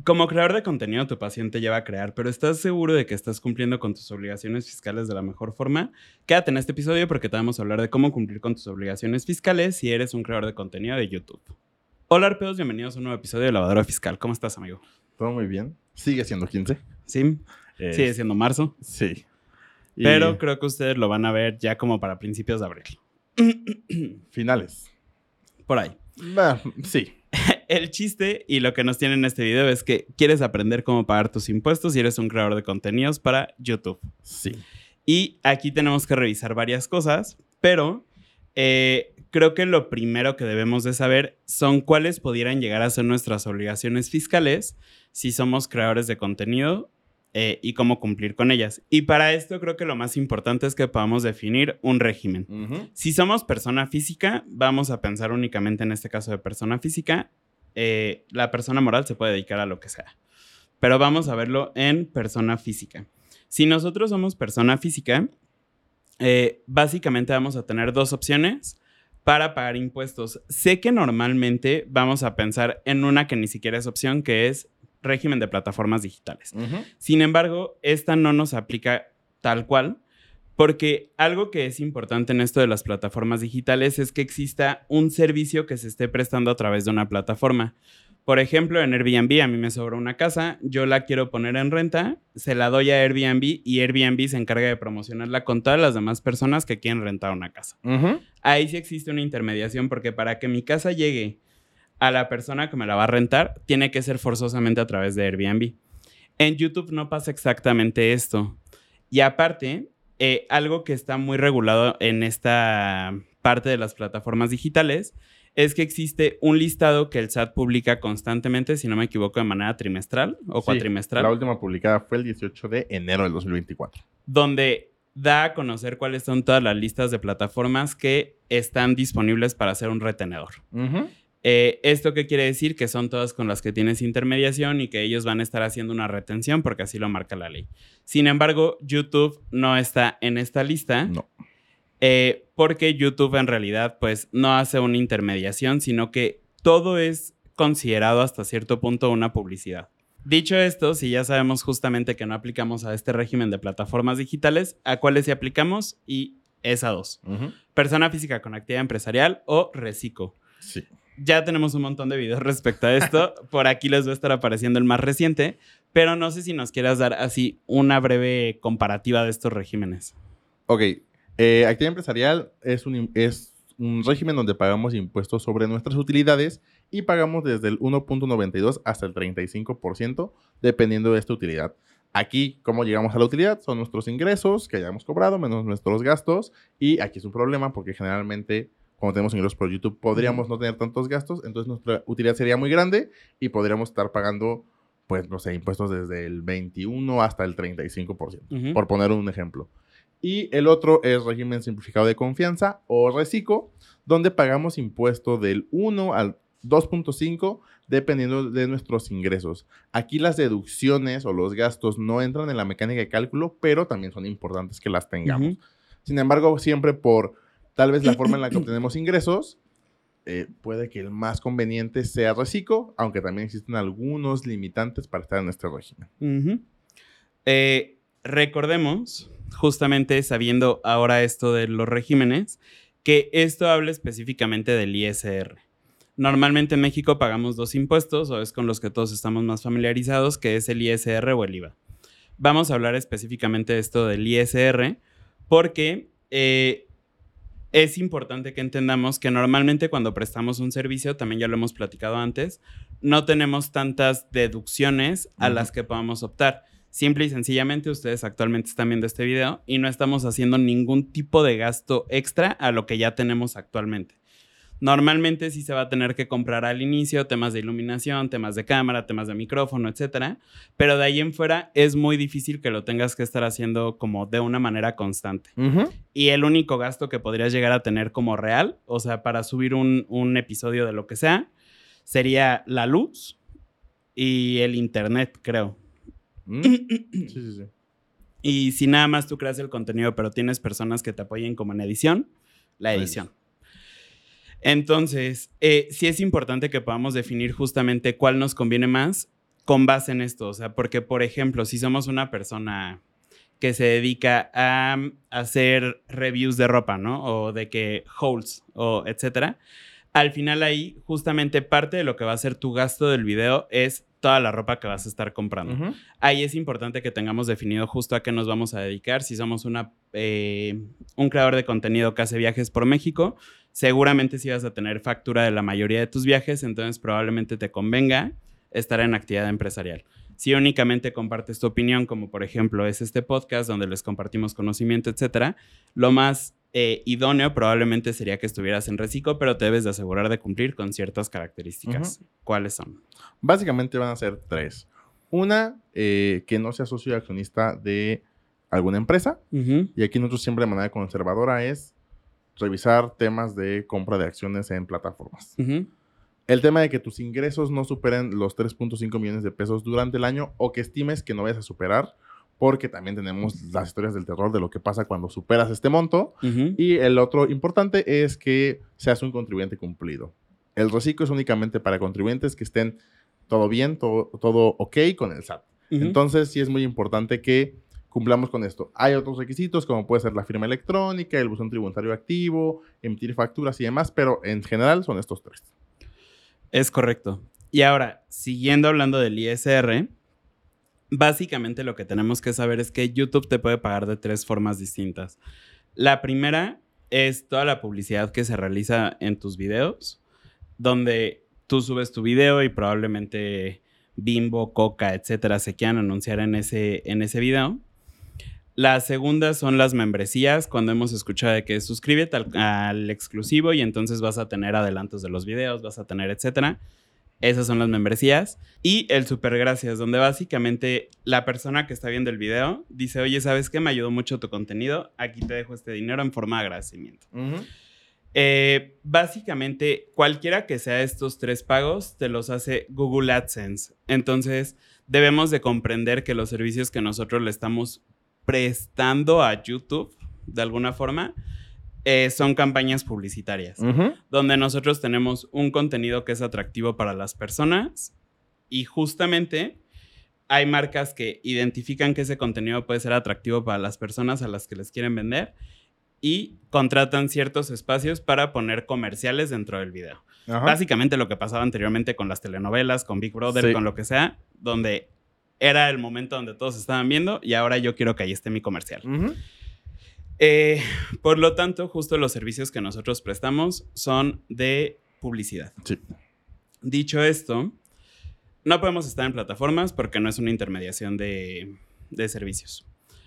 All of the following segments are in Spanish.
Como creador de contenido, tu pasión te lleva a crear, pero ¿estás seguro de que estás cumpliendo con tus obligaciones fiscales de la mejor forma? Quédate en este episodio porque te vamos a hablar de cómo cumplir con tus obligaciones fiscales si eres un creador de contenido de YouTube. Hola, arpeos, bienvenidos a un nuevo episodio de Lavadora Fiscal. ¿Cómo estás, amigo? Todo muy bien. Sigue siendo 15. Sí, sigue siendo marzo. Sí. Pero creo que ustedes lo van a ver ya como para principios de abril. Finales. Por ahí. Sí. El chiste y lo que nos tiene en este video es que quieres aprender cómo pagar tus impuestos si eres un creador de contenidos para YouTube. Sí. Y aquí tenemos que revisar varias cosas, pero creo que lo primero que debemos de saber son cuáles pudieran llegar a ser nuestras obligaciones fiscales si somos creadores de contenido y cómo cumplir con ellas. Y para esto creo que lo más importante es que podamos definir un régimen. Si somos persona física, vamos a pensar únicamente en este caso de persona física. La persona moral se puede dedicar a lo que sea, pero vamos a verlo en persona física. Si nosotros somos persona física, básicamente vamos a tener dos opciones para pagar impuestos. Sé que normalmente vamos a pensar en una que ni siquiera es opción, que es régimen de plataformas digitales. Sin embargo, esta no nos aplica tal cual, porque algo que es importante en esto de las plataformas digitales es que exista un servicio que se esté prestando a través de una plataforma. Por ejemplo, en Airbnb a mí me sobra una casa, yo la quiero poner en renta, se la doy a Airbnb y Airbnb se encarga de promocionarla con todas las demás personas que quieren rentar una casa. Ahí sí existe una intermediación porque para que mi casa llegue a la persona que me la va a rentar, tiene que ser forzosamente a través de Airbnb. En YouTube no pasa exactamente esto. Y aparte, algo que está muy regulado en esta parte de las plataformas digitales es que existe un listado que el SAT publica constantemente, si no me equivoco, de manera trimestral o cuatrimestral. La última publicada fue el 18 de enero del 2024. Donde da a conocer cuáles son todas las listas de plataformas que están disponibles para hacer un retenedor. ¿Esto qué quiere decir? Que son todas con las que tienes intermediación y que ellos van a estar haciendo una retención porque así lo marca la ley. Sin embargo, YouTube no está en esta lista. No. Porque YouTube en realidad pues no hace una intermediación, sino que todo es considerado hasta cierto punto una publicidad. Dicho esto, si ya sabemos justamente que no aplicamos a este régimen de plataformas digitales, ¿a cuáles sí aplicamos? Y es a dos. Persona física con actividad empresarial o reciclo. Sí. Ya tenemos un montón de videos respecto a esto. Por aquí les va a estar apareciendo el más reciente, pero no sé si nos quieras dar así una breve comparativa de estos regímenes. Ok. Actividad empresarial es un régimen donde pagamos impuestos sobre nuestras utilidades y pagamos desde el 1.92 hasta el 35% dependiendo de esta utilidad. Aquí, ¿cómo llegamos a la utilidad? Son nuestros ingresos que hayamos cobrado menos nuestros gastos, y aquí es un problema porque generalmente cuando tenemos ingresos por YouTube podríamos no tener tantos gastos, entonces nuestra utilidad sería muy grande y podríamos estar pagando, pues, no sé, impuestos desde el 21 hasta el 35%, por poner un ejemplo. Y el otro es régimen simplificado de confianza o RECICO, donde pagamos impuesto del 1 al 2.5 dependiendo de nuestros ingresos. Aquí las deducciones o los gastos no entran en la mecánica de cálculo, pero también son importantes que las tengamos. Sin embargo, siempre por tal vez la forma en la que obtenemos ingresos, puede que el más conveniente sea RECICO, aunque también existen algunos limitantes para estar en este régimen. Recordemos, justamente sabiendo ahora esto de los regímenes, que esto habla específicamente del ISR. Normalmente en México pagamos dos impuestos, o es con los que todos estamos más familiarizados, que es el ISR o el IVA. Vamos a hablar específicamente de esto del ISR porque es importante que entendamos que normalmente cuando prestamos un servicio, también ya lo hemos platicado antes, no tenemos tantas deducciones a las que podamos optar. Simple y sencillamente, ustedes actualmente están viendo este video y no estamos haciendo ningún tipo de gasto extra a lo que ya tenemos actualmente. Normalmente sí se va a tener que comprar al inicio temas de iluminación, temas de cámara, temas de micrófono, etcétera, pero de ahí en fuera es muy difícil que lo tengas que estar haciendo como de una manera constante. Y el único gasto que podrías llegar a tener como real, o sea, para subir un episodio de lo que sea, sería la luz y el internet, creo. Sí. Y si nada más tú creas el contenido, pero tienes personas que te apoyen como en edición, la edición. Entonces, sí es importante que podamos definir justamente cuál nos conviene más con base en esto. O sea, porque, por ejemplo, si somos una persona que se dedica a hacer reviews de ropa, ¿no? O de que hauls, o etcétera. Al final ahí, justamente parte de lo que va a ser tu gasto del video es toda la ropa que vas a estar comprando. Ujú. Ahí es importante que tengamos definido justo a qué nos vamos a dedicar. Si somos un creador de contenido que hace viajes por México, seguramente sí vas a tener factura de la mayoría de tus viajes, entonces probablemente te convenga estar en actividad empresarial. Si únicamente compartes tu opinión, como por ejemplo es este podcast donde les compartimos conocimiento, etcétera, lo más idóneo probablemente sería que estuvieras en Reciclo, pero te debes de asegurar de cumplir con ciertas características. ¿Cuáles son? Básicamente van a ser 3. Una, que no sea socio accionista de alguna empresa. Y aquí nosotros siempre de manera conservadora es revisar temas de compra de acciones en plataformas. El tema de que tus ingresos no superen los 3.5 millones de pesos durante el año o que estimes que no vayas a superar, porque también tenemos las historias del terror de lo que pasa cuando superas este monto. Y el otro importante es que seas un contribuyente cumplido. El reciclo es únicamente para contribuyentes que estén todo bien, todo ok con el SAT. Entonces sí es muy importante que cumplamos con esto. Hay otros requisitos como puede ser la firma electrónica, el buzón tributario activo, emitir facturas y demás, pero en general son estos 3. Es correcto. Y ahora, siguiendo hablando del ISR, básicamente lo que tenemos que saber es que YouTube te puede pagar de 3 formas distintas. La primera es toda la publicidad que se realiza en tus videos, donde tú subes tu video y probablemente Bimbo, Coca, etcétera, se quieran anunciar en ese video. La segunda son las membresías, cuando hemos escuchado de que suscríbete al exclusivo y entonces vas a tener adelantos de los videos, vas a tener, etcétera. Esas son las membresías. Y el super gracias, donde básicamente la persona que está viendo el video dice, oye, ¿sabes qué? Me ayudó mucho tu contenido. Aquí te dejo este dinero en forma de agradecimiento. Básicamente, cualquiera que sea estos 3 pagos, te los hace Google AdSense. Entonces, debemos de comprender que los servicios que nosotros le estamos prestando a YouTube, de alguna forma, son campañas publicitarias, donde nosotros tenemos un contenido que es atractivo para las personas y justamente hay marcas que identifican que ese contenido puede ser atractivo para las personas a las que les quieren vender y contratan ciertos espacios para poner comerciales dentro del video. Básicamente lo que pasaba anteriormente con las telenovelas, con Big Brother, con lo que sea, donde era el momento donde todos estaban viendo y ahora yo quiero que ahí esté mi comercial. Por lo tanto, justo los servicios que nosotros prestamos son de publicidad. Sí. Dicho esto, no podemos estar en plataformas porque no es una intermediación de servicios.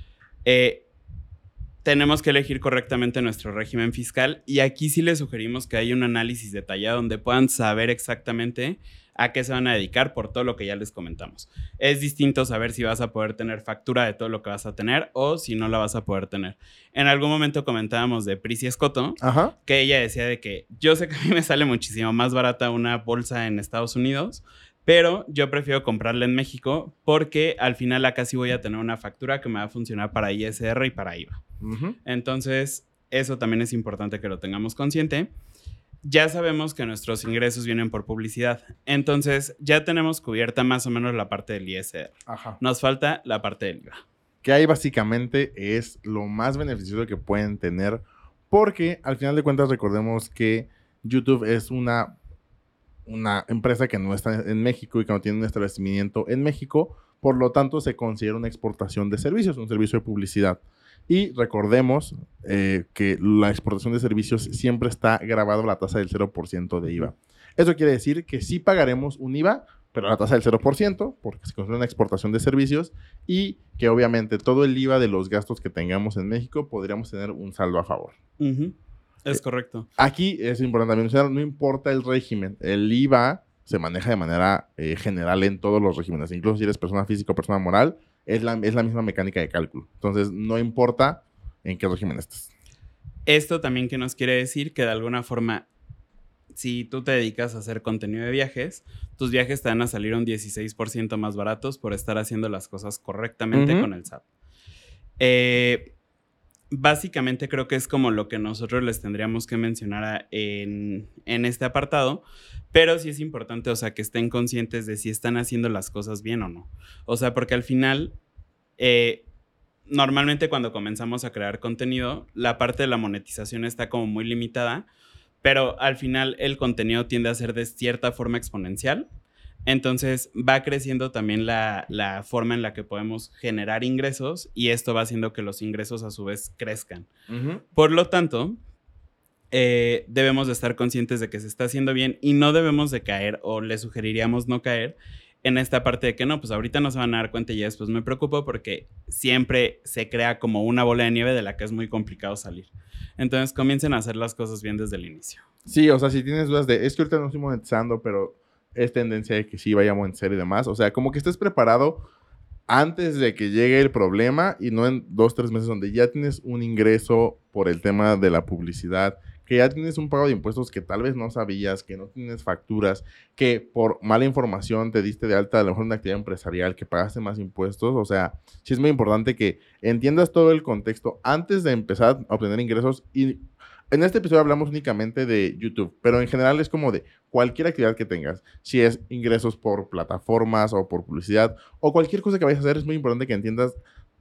Tenemos que elegir correctamente nuestro régimen fiscal y aquí sí les sugerimos que haya un análisis detallado donde puedan saber exactamente a qué se van a dedicar por todo lo que ya les comentamos. Es distinto saber si vas a poder tener factura de todo lo que vas a tener o si no la vas a poder tener. En algún momento comentábamos de Prissy Escoto, que ella decía de que yo sé que a mí me sale muchísimo más barata una bolsa en Estados Unidos, pero yo prefiero comprarla en México porque al final acá sí voy a tener una factura que me va a funcionar para ISR y para IVA. Entonces, eso también es importante que lo tengamos consciente. Ya sabemos que nuestros ingresos vienen por publicidad. Entonces, ya tenemos cubierta más o menos la parte del ISR. Nos falta la parte del IVA. Que ahí básicamente es lo más beneficioso que pueden tener porque al final de cuentas recordemos que YouTube es una empresa que no está en México y que no tiene un establecimiento en México, por lo tanto se considera una exportación de servicios, un servicio de publicidad. Y recordemos que la exportación de servicios siempre está grabado a la tasa del 0% de IVA. Eso quiere decir que sí pagaremos un IVA, pero a la tasa del 0%, porque se considera una exportación de servicios, y que obviamente todo el IVA de los gastos que tengamos en México podríamos tener un saldo a favor. Es correcto. Aquí es importante también mencionar, no importa el régimen, el IVA se maneja de manera general en todos los regímenes, incluso si eres persona física o persona moral, es la misma mecánica de cálculo. Entonces, no importa en qué régimen estés. Esto también que nos quiere decir que de alguna forma, si tú te dedicas a hacer contenido de viajes, tus viajes te van a salir un 16% más baratos por estar haciendo las cosas correctamente con el SAT. básicamente creo que es como lo que nosotros les tendríamos que mencionar en este apartado, pero sí es importante, o sea, que estén conscientes de si están haciendo las cosas bien o no. O sea, porque al final, normalmente cuando comenzamos a crear contenido, la parte de la monetización está como muy limitada, pero al final el contenido tiende a ser de cierta forma exponencial. Entonces va creciendo también la forma en la que podemos generar ingresos y esto va haciendo que los ingresos a su vez crezcan. Por lo tanto, debemos de estar conscientes de que se está haciendo bien y no debemos de caer, o le sugeriríamos no caer en esta parte de que no, pues ahorita no se van a dar cuenta y ya después me preocupo, porque siempre se crea como una bola de nieve de la que es muy complicado salir. Entonces comiencen a hacer las cosas bien desde el inicio. Sí, o sea, si tienes dudas de, es que ahorita no estoy monetizando, pero es tendencia de que sí vaya a monetizar y demás. O sea, como que estés preparado antes de que llegue el problema y no en 2-3 meses donde ya tienes un ingreso por el tema de la publicidad, que ya tienes un pago de impuestos que tal vez no sabías, que no tienes facturas, que por mala información te diste de alta a lo mejor una actividad empresarial, que pagaste más impuestos. O sea, sí es muy importante que entiendas todo el contexto antes de empezar a obtener ingresos. Y en este episodio hablamos únicamente de YouTube, pero en general es como de cualquier actividad que tengas. Si es ingresos por plataformas o por publicidad o cualquier cosa que vayas a hacer, es muy importante que entiendas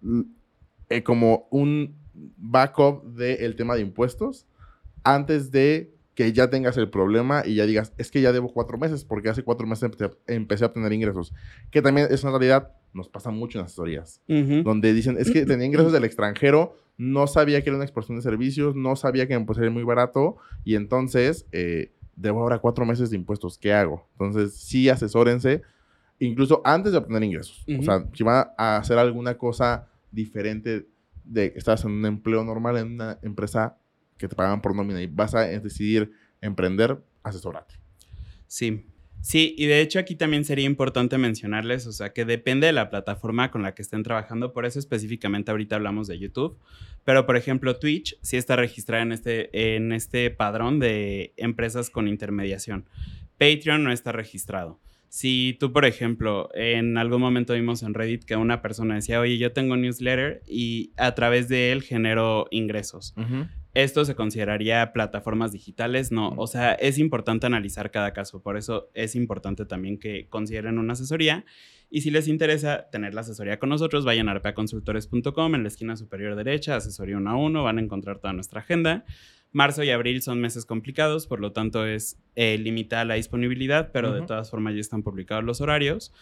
como un backup del tema de impuestos antes de que ya tengas el problema y ya digas, es que ya debo 4 meses porque hace 4 meses empecé a obtener ingresos. Que también es una realidad, nos pasa mucho en asesorías, donde dicen, es que tenía ingresos del extranjero, no sabía que era una exportación de servicios, no sabía que me podía salir muy barato y entonces debo ahora 4 meses de impuestos. ¿Qué hago? Entonces, sí, asesórense, incluso antes de obtener ingresos. O sea, si van a hacer alguna cosa diferente de que estás en un empleo normal, en una empresa que te pagan por nómina y vas a decidir emprender, asesórate. Sí. Sí, y de hecho aquí también sería importante mencionarles, o sea, que depende de la plataforma con la que estén trabajando, por eso específicamente ahorita hablamos de YouTube, pero por ejemplo Twitch sí está registrada en este padrón de empresas con intermediación. Patreon no está registrado. Si tú, por ejemplo, en algún momento vimos en Reddit que una persona decía, oye, yo tengo un newsletter y a través de él genero ingresos. ¿Esto se consideraría plataformas digitales? No, o sea, es importante analizar cada caso, por eso es importante también que consideren una asesoría, y si les interesa tener la asesoría con nosotros, vayan a arpeaconsultores.com, en la esquina superior derecha, asesoría 1 a 1, van a encontrar toda nuestra agenda. Marzo y abril son meses complicados, por lo tanto es limitada la disponibilidad, pero de todas formas ya están publicados los horarios,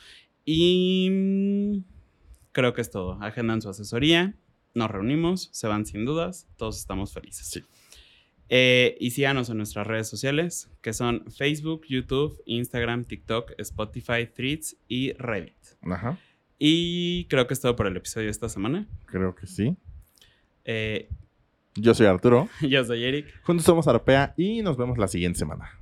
y creo que es todo. Agendan su asesoría. Nos reunimos, se van sin dudas, todos estamos felices. Sí. Y síganos en nuestras redes sociales, que son Facebook, YouTube, Instagram, TikTok, Spotify, Threads y Reddit. Ajá. Y creo que es todo por el episodio de esta semana. Creo que sí. Yo soy Arturo. Yo soy Eric. Juntos somos Arpea y nos vemos la siguiente semana.